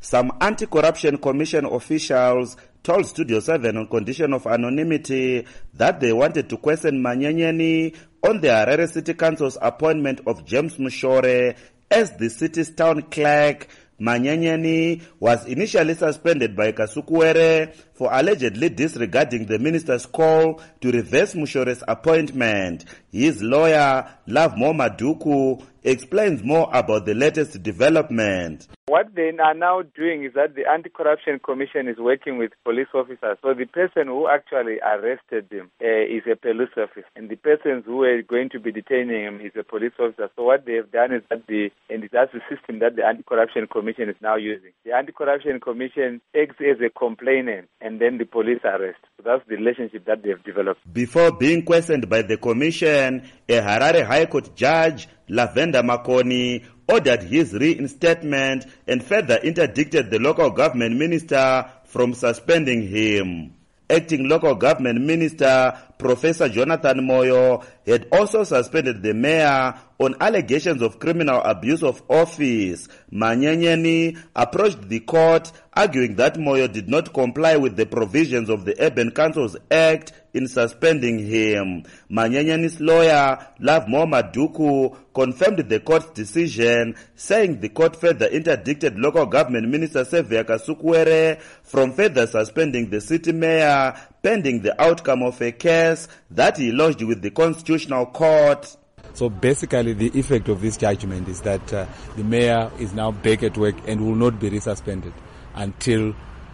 Some anti-corruption commission officials told Studio 7 on condition of anonymity that they wanted to question Manyenyeni on the Harare City Council's appointment of James Mushore as the city's town clerk. Manyenyeni was initially suspended by Kasukuwere for allegedly disregarding the minister's call to reverse Mushore's appointment. His lawyer, Lovemore Maduku, explains more about the latest development. What they are now doing is that the Anti-Corruption Commission is working with police officers. So the person who actually arrested him is a police officer, and the persons who are going to be detaining him is a police officer. So what they have done is that that's the system that the Anti-Corruption Commission is now using. The Anti-Corruption Commission acts as a complainant, and then the police arrest. So that's the relationship that they have developed. Before being questioned by the commission, a Harare High Court judge, Lavenda Makoni, ordered his reinstatement and further interdicted the local government minister from suspending him. Acting local government minister Professor Jonathan Moyo had also suspended the mayor on allegations of criminal abuse of office. Manyenyeni approached the court arguing that Moyo did not comply with the provisions of the Urban Councils Act in suspending him. Manyenyeni's lawyer, Lovemore Maduku, confirmed the court's decision, saying the court further interdicted local government minister Sevia Kasukuwere from further suspending the city mayor pending the outcome of a case that he lodged with the Constitutional Court. So basically the effect of this judgment is that the mayor is now back at work and will not be resuspended until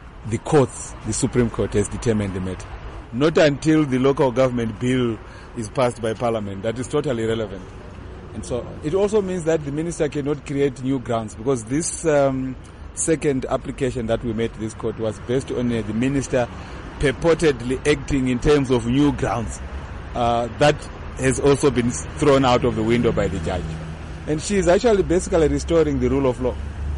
the Supreme Court has determined the matter. Not until the local government bill is passed by Parliament. That is totally irrelevant. And so it also means that the minister cannot create new grounds, because this second application that we made to this court was based on the minister purportedly acting in terms of new grounds. That has also been thrown out of the window by the judge. And she is actually basically restoring the rule of law.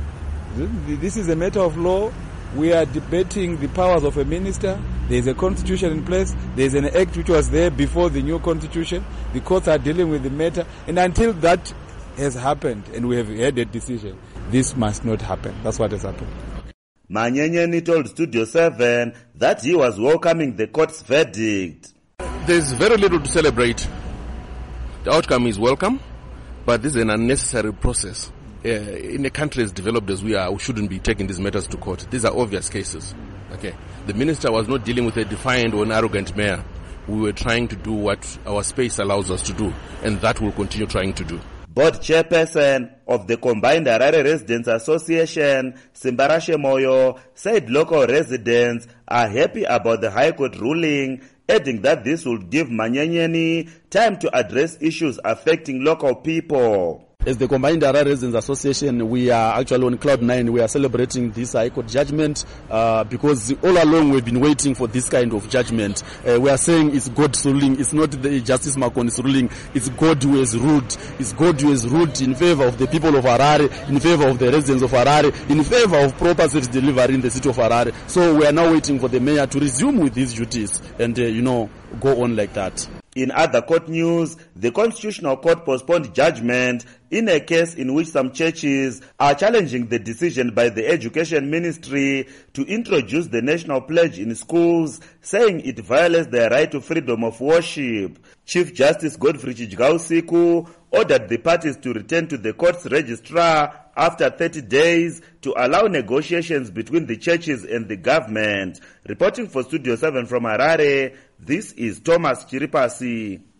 This is a matter of law. We are debating the powers of a minister. There is a constitution in place. There is an act which was there before the new constitution. The courts are dealing with the matter. And until that has happened and we have had a decision, this must not happen. That's what has happened. Manyenyeni told Studio 7 that he was welcoming the court's verdict. There's very little to celebrate. The outcome is welcome, but this is an unnecessary process. In a country as developed as we are, we shouldn't be taking these matters to court. These are obvious cases. Okay, the minister was not dealing with a defiant or an arrogant mayor. We were trying to do what our space allows us to do, and that we'll continue trying to do. Board chairperson of the Combined Harare Residents Association, Simbarashe Moyo, said local residents are happy about the High Court ruling, adding that this will give Manyenyeni time to address issues affecting local people. As the Combined Harare Residents Association, we are actually on cloud nine. We are celebrating this High Court judgment because all along we've been waiting for this kind of judgment. We are saying it's God's ruling. It's not the Justice Makoni's ruling. It's God who has ruled. It's God who has ruled in favor of the people of Harare, in favor of the residents of Harare, in favor of proper service delivery in the city of Harare. So we are now waiting for the mayor to resume with his duties and, go on like that. In other court news, the Constitutional Court postponed judgment in a case in which some churches are challenging the decision by the Education Ministry to introduce the national pledge in schools, saying it violates their right to freedom of worship. Chief Justice Godfrey Chijgausiku ordered the parties to return to the court's registrar after 30 days to allow negotiations between the churches and the government. Reporting for Studio 7 from Harare, this is Thomas Chiripasi.